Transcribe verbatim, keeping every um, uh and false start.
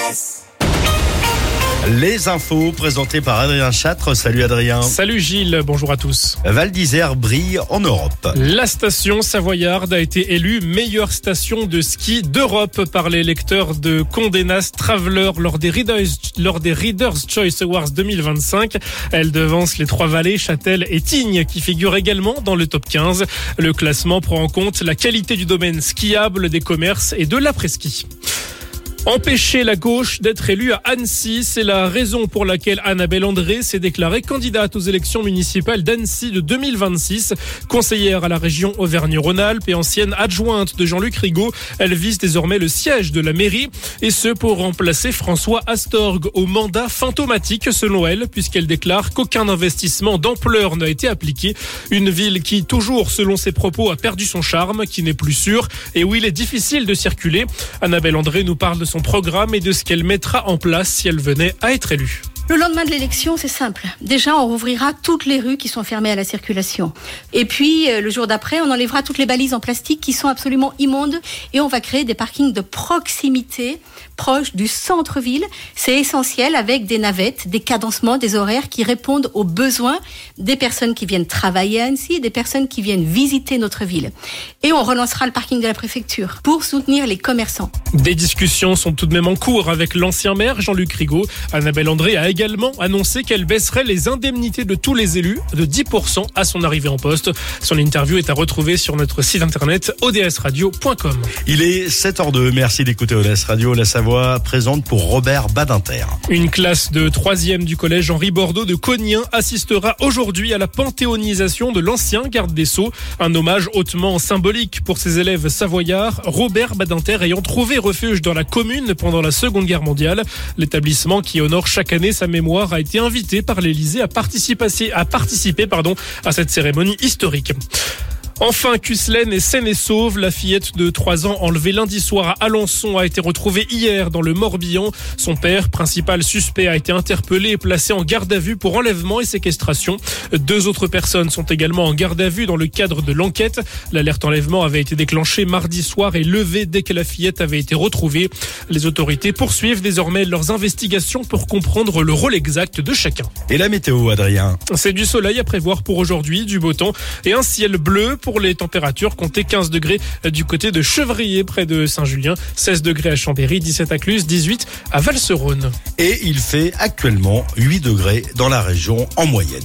S. Les infos présentées par Adrien Châtre. Salut Adrien. Salut Gilles, bonjour à tous. Val d'Isère brille en Europe. La station savoyarde a été élue meilleure station de ski d'Europe par les lecteurs de Condé Nast Traveler lors des Readers, lors des Readers' Choice Awards deux mille vingt-cinq. Elle devance les Trois-Vallées, Châtel et Tignes qui figurent également dans le top quinze. Le classement prend en compte la qualité du domaine skiable, des commerces et de l'après-ski. Empêcher la gauche d'être élue à Annecy, c'est la raison pour laquelle Annabelle André s'est déclarée candidate aux élections municipales d'Annecy de deux mille vingt-six. Conseillère à la région Auvergne-Rhône-Alpes et ancienne adjointe de Jean-Luc Rigaud, elle vise désormais le siège de la mairie, et ce pour remplacer François Astorg au mandat fantomatique selon elle, puisqu'elle déclare qu'aucun investissement d'ampleur n'a été appliqué. Une ville qui, toujours selon ses propos, a perdu son charme, qui n'est plus sûre et où il est difficile de circuler. Annabelle André nous parle de son programme et de ce qu'elle mettra en place si elle venait à être élue. Le lendemain de l'élection, c'est simple. Déjà, on rouvrira toutes les rues qui sont fermées à la circulation. Et puis, le jour d'après, on enlèvera toutes les balises en plastique qui sont absolument immondes et on va créer des parkings de proximité proches du centre-ville. C'est essentiel, avec des navettes, des cadencements, des horaires qui répondent aux besoins des personnes qui viennent travailler à Annecy et des personnes qui viennent visiter notre ville. Et on relancera le parking de la préfecture pour soutenir les commerçants. Des discussions sont tout de même en cours avec l'ancien maire Jean-Luc Rigaud. Annabelle André a également annoncé qu'elle baisserait les indemnités de tous les élus de dix pour cent à son arrivée en poste. Son interview est à retrouver sur notre site internet o d s radio point com. Il est sept heures deux. Merci d'écouter O D S Radio. La Savoie présente pour Robert Badinter. Une classe de troisième du collège Henri Bordeaux de Cognien assistera aujourd'hui à la panthéonisation de l'ancien garde des Sceaux. Un hommage hautement symbolique pour ses élèves savoyards, Robert Badinter ayant trouvé refuge dans la commune pendant la Seconde Guerre mondiale. L'établissement qui honore chaque année sa mémoire a été invité par l'Élysée à participer, à, participer pardon, à cette cérémonie historique. Enfin, Cusselaine est saine et sauve. La fillette de trois ans enlevée lundi soir à Alençon a été retrouvée hier dans le Morbihan. Son père, principal suspect, a été interpellé et placé en garde à vue pour enlèvement et séquestration. Deux autres personnes sont également en garde à vue dans le cadre de l'enquête. L'alerte enlèvement avait été déclenchée mardi soir et levée dès que la fillette avait été retrouvée. Les autorités poursuivent désormais leurs investigations pour comprendre le rôle exact de chacun. Et la météo, Adrien? C'est du soleil à prévoir pour aujourd'hui, du beau temps et un ciel bleu. Pour les températures, comptez quinze degrés du côté de Chevrier près de Saint-Julien, seize degrés à Chambéry, dix-sept à Cluse, dix-huit à Val-sur-Rhône. Et il fait actuellement huit degrés dans la région en moyenne.